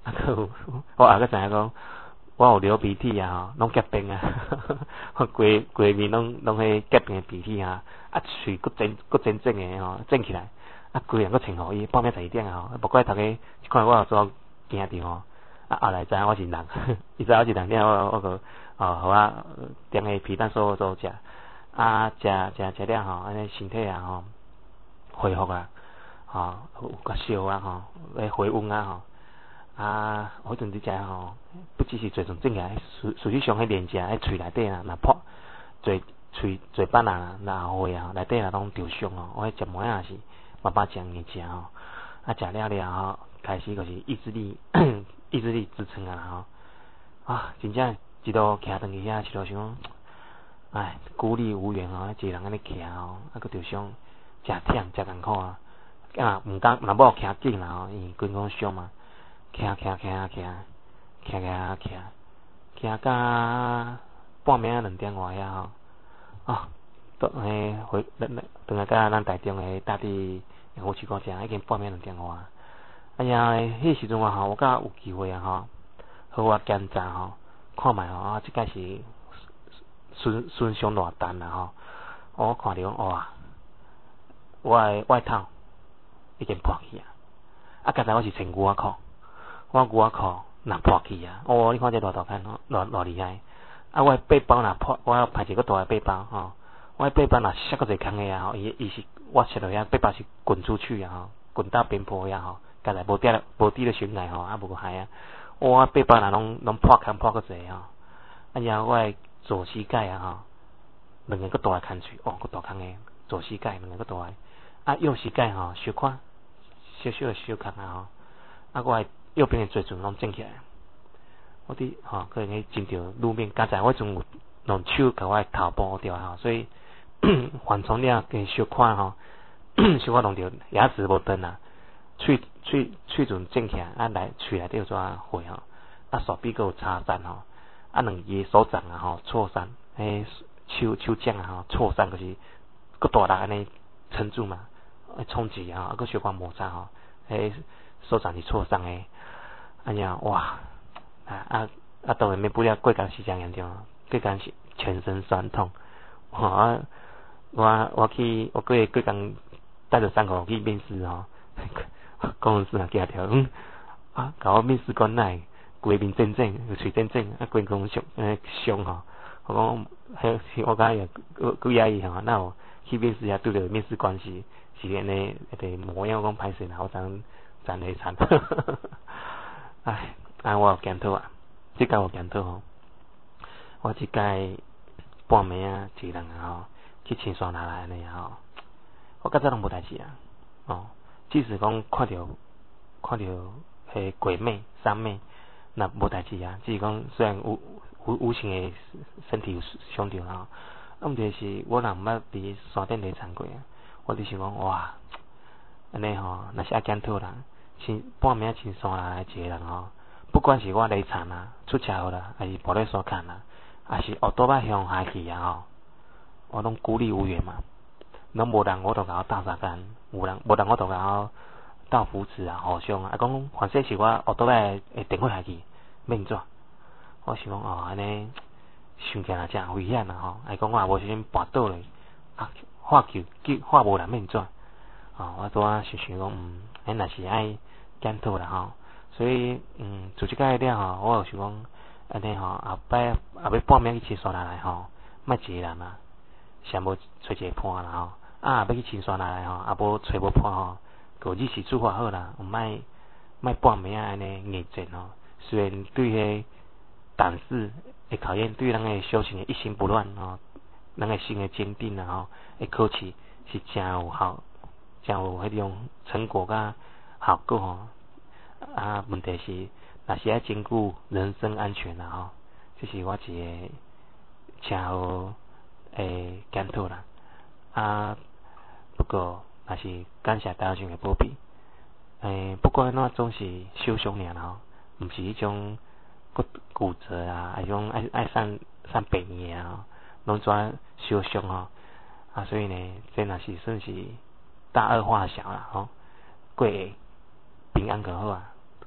啊，有我还佫知影讲，我有流鼻涕啊，吼，拢结冰啊，我规规面拢拢迄结冰的鼻涕啊，啊喙佫整佫整整的吼，整起来，啊规人佫穿互伊，半暝十二点啊吼，无怪头家看我有做惊着吼，啊后来知影我是人，伊知影我是人了，我我个哦，互我点个皮蛋酥酥食，啊食食食了吼，安尼身体啊吼恢复啊，吼有较烧啊吼，来回温啊吼。啊，迄阵伫食吼，不只是嘴唇整起来，实实际上迄连食迄喙内底啊，若破嘴喙嘴巴啊，若会啊，内底啊拢着伤哦。我迄食糜也是慢慢食硬食吼，啊食了了吼，开始就是意志力意志力支撑啊吼，啊真正一路徛转去遐，一路想，哎孤立无援哦，一个人安尼徛哦，啊佫着伤，真忝真艰苦啊，啊毋敢若某徛紧啦吼，因为筋骨伤嘛。徛徛徛徛徛徛徛徛，徛到半暝啊两点外遐吼，啊，倒诶回咱转来到咱台中诶大地好市区城，已经半暝两点外。哎呀，迄时阵啊吼，我甲有机会啊吼，好我检查吼，看觅吼，啊，即个是损损伤偌重啦吼，我看着哇，我诶外套已经破去啊，啊，刚才我是穿牛仔裤。我牛仔裤若破去啊！哦，你看这偌大看，偌偌厉害！啊，我背包若破，我派一个大个背包吼，我背包若塞个侪空个啊吼，伊伊是我塞落遐背包是滚出去啊吼，滚到边坡遐吼，刚才无跌了，无滴了悬崖吼，啊无个害啊！我背包若拢拢破空破个侪吼，啊然后我诶左膝盖啊吼，两个个大个空喙，哦个大空个左膝盖两个个大个，啊右膝盖吼小看小小诶小空啊吼，啊我诶。右边的嘴唇拢整起来，我伫吼可能去浸着路面，刚才我仲有用手甲我头部掉吼，所以缓冲了跟小看吼，小可弄着牙齿无断啊，喙喙喙唇整起来，啊来喙内底有抓血吼，啊手臂有擦伤吼，啊两只手掌啊吼挫伤，诶手手掌啊吼挫伤就是个大力安尼撑住嘛，冲击啊，啊个小可摩擦吼，诶手掌是挫伤诶。哎呀，哇！啊啊啊！当然免不了过工时真严重，过工是全身酸痛。我我我去我过过工带着伤口去面试吼，公司啊惊条，嗯啊，甲我面试官来，规面整整，喙整整，啊规工伤诶伤吼。我讲，迄我感觉够够压抑吼，那有去面试遐拄着面试官是是安尼一个模样，我讲歹势啦，我真真凄惨。唉，啊，我有检讨啊，即届有检讨吼，我即届半暝啊，一个人啊吼，去青山来来安尼啊吼，我较早拢无代志啊，哦，即使讲看着看着迄鬼魅、山魅，那无代志啊，只是讲虽然有有有形的身体有伤着啊，啊，毋就是我若毋捌伫山顶咧参过啊，我就想讲哇，安尼吼，若是爱检讨啦。青半暝青山来一个人吼，不管是我累惨啦、出车祸啦，还是无咧所看啦，还是学倒摆向下去啊吼，我拢孤立无援嘛，拢无人我都甲我斗相共，无人无人我都甲我斗扶持啊、互相啊，啊讲反正是我学倒摆会电话下去，免怎？我想讲哦，安尼想起来真危险啊吼，还讲我也无小心跋倒咧，啊，喊救救喊无人免怎？哦，我拄仔想想讲，嗯，迄若是爱。检讨啦吼，所以嗯，做即个了吼，我有想讲安尼吼，后摆后尾半暝去青山来来吼，莫一个人啊，想无找一个伴啦吼，啊要去青山来来吼，啊无找无伴吼，个日是做法好啦，毋莫莫半暝啊安尼硬战吼，虽然对迄胆识会考验，对咱诶修行诶一心不乱吼，咱诶心诶坚定啦吼，会考试是真有效，真有迄种成果甲。效果吼，啊，问题是，若是爱兼顾人身安全啦吼，这是我一个真好诶检讨啦。啊，不过若是感谢大家的保庇，诶，不管怎总是受伤尔啦吼，毋是迄种骨骨折啊，迄种爱爱上上病院啊，拢转受伤吼，啊，所以呢，这若是算是大而化小啦吼，过会。平安就好啊，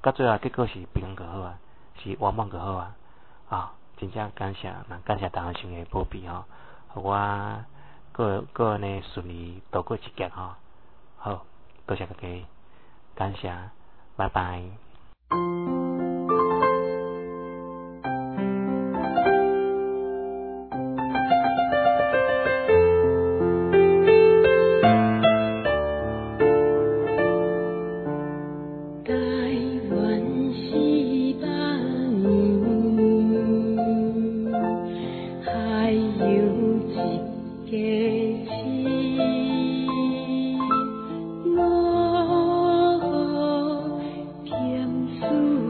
到最后结果是平安就好啊，是圆满就好啊。啊，真正感谢，感谢大家兄的保庇吼，互我个个安尼顺利度过一劫吼。好，多谢大家，感谢，拜拜。 我偏输。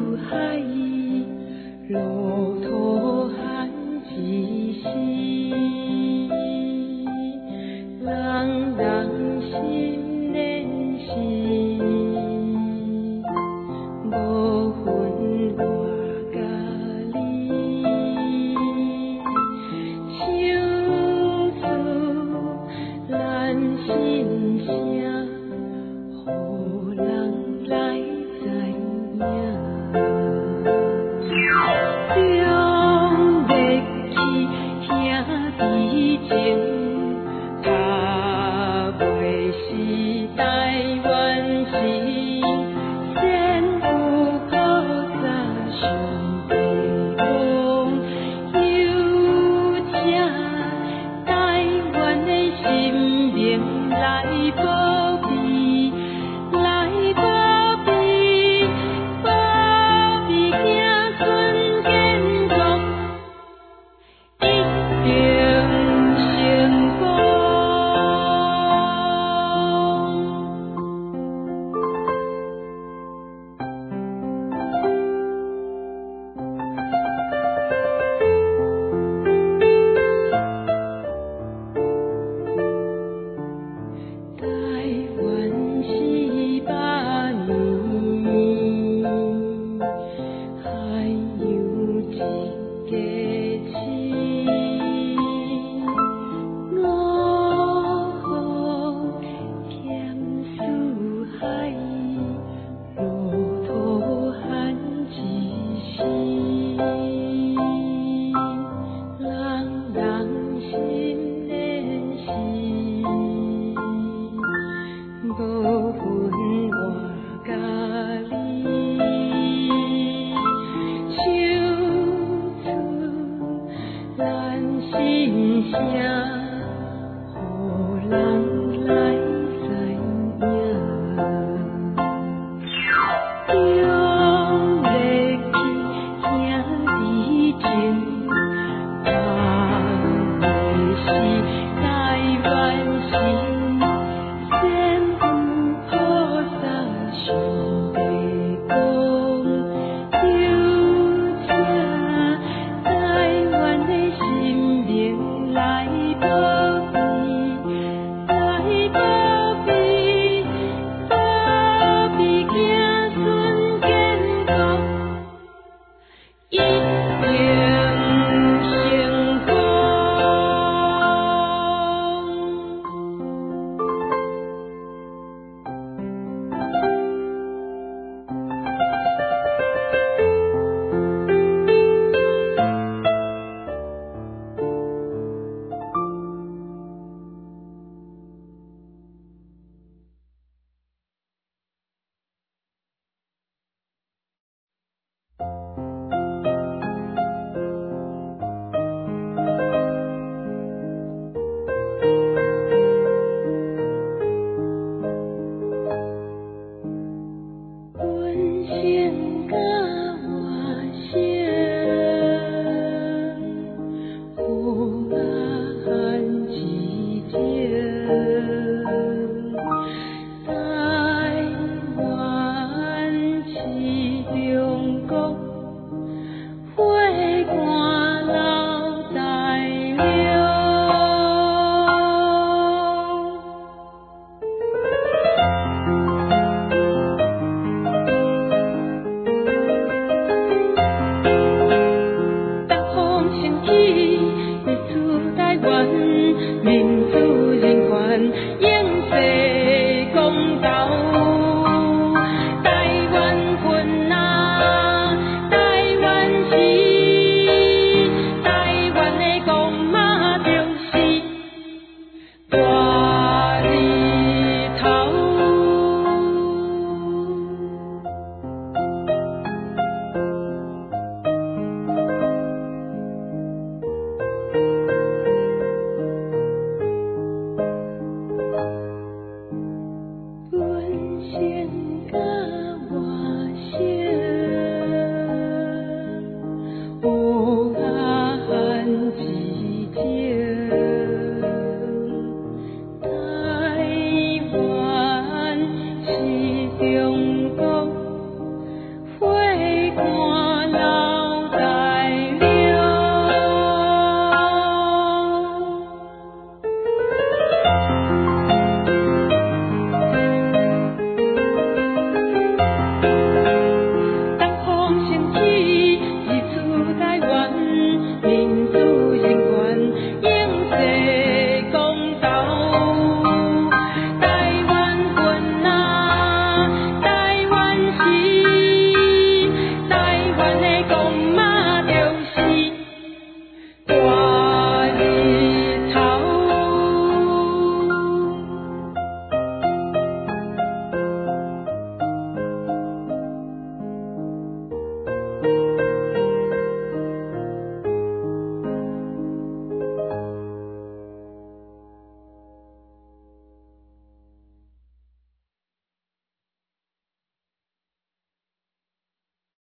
光。